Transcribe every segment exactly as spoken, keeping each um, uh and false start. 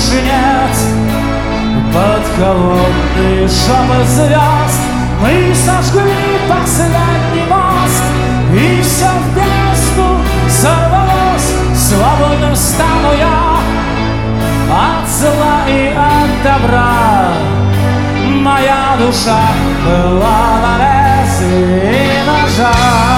больше нет. Под холодный шепот звезд мы сожгли последний мост, и все в бездну сорвалось. Свободным стану я от зла и от добра. Моя душа была на лезвии ножа.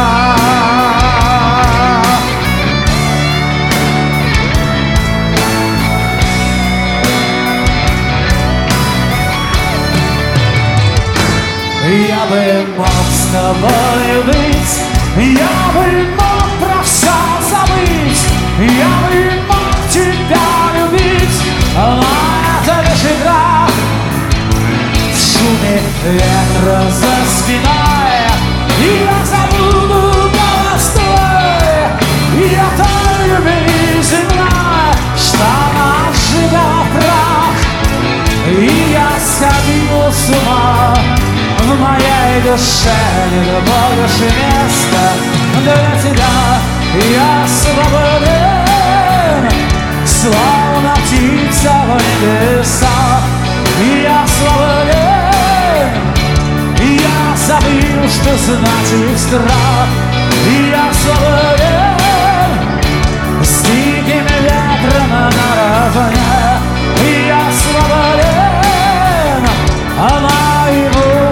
Я бы мог с тобой быть, я бы мог про все забыть, я бы мог тебя любить, но это лишь игра. В шуме ветра за спиной я забуду голос твой, я той любви земной, что наджигал прах, и я сходил с ума. В моей душе нет больше места для тебя. Я свободен, словно птица в небесах. Я свободен, я забыл, что значит страх. Я свободен, с диким ветром наравне. Я свободен, а наяву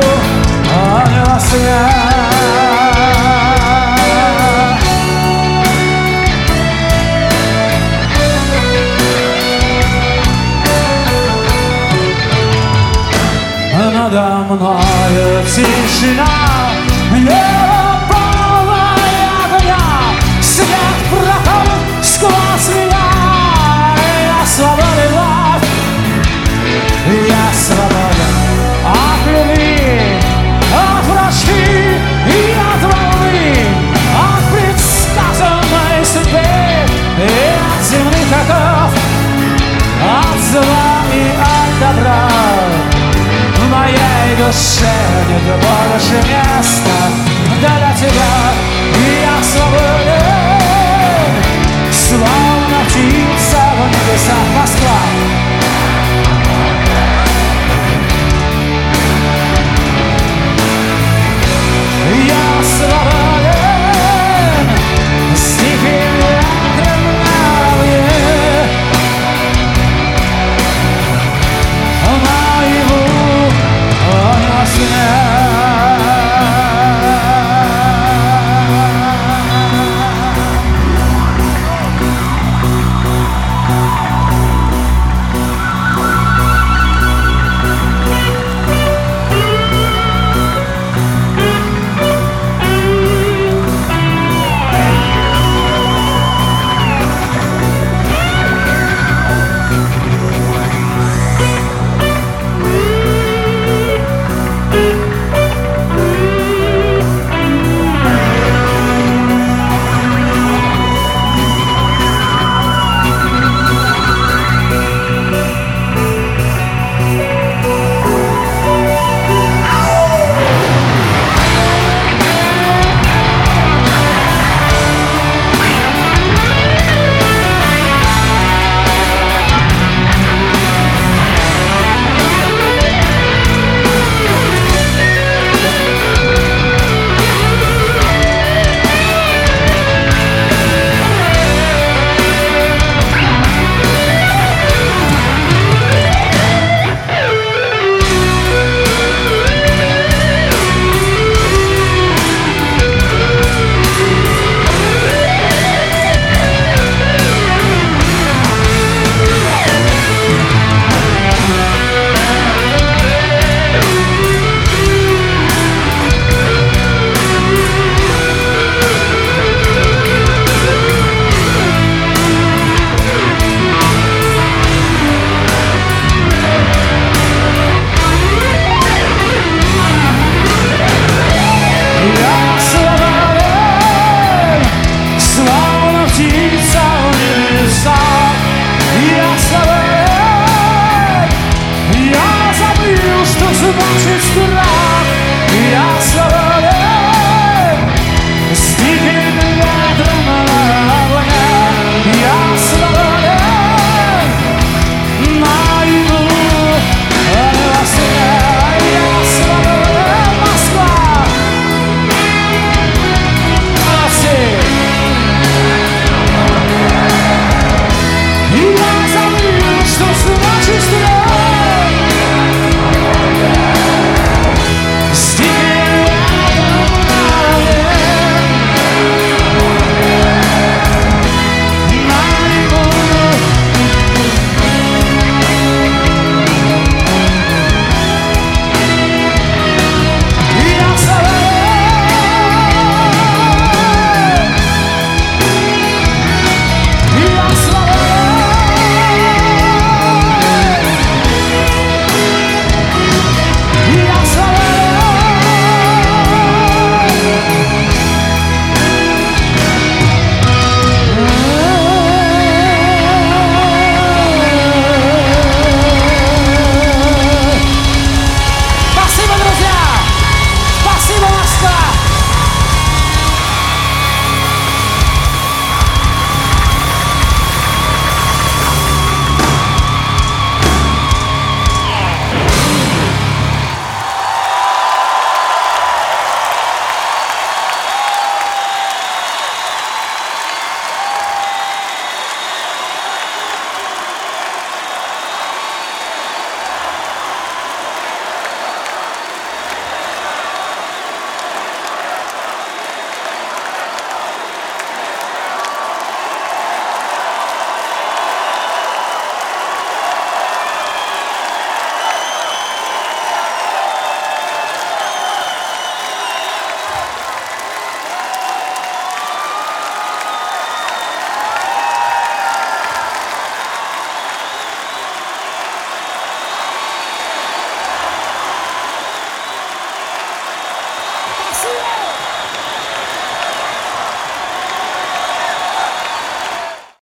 надо мною тишина, небо полное огня, свет проходит сквозь меня. Я свободен вновь, я свободен от любви, от вражды и от волны, от предсказанной судьбы и от земных оков, от зла и от добра. В моей душе нет больше места для тебя. Я свободен, словно птица